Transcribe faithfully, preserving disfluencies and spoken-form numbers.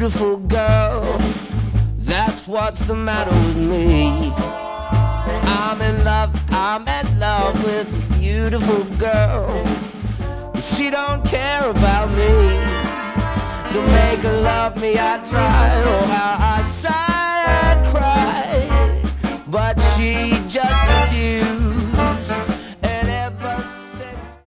beautiful girl. That's what's the matter with me. I'm in love, I'm in love with a beautiful girl, but she don't care about me. To make her love me I try, oh how I